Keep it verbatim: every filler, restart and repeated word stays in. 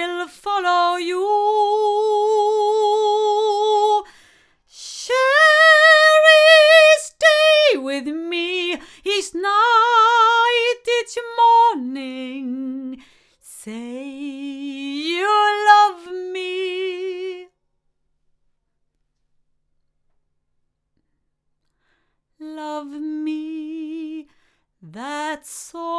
will follow you. Sherry, stay with me each night, each morning. Say you love me. Love me, that's all.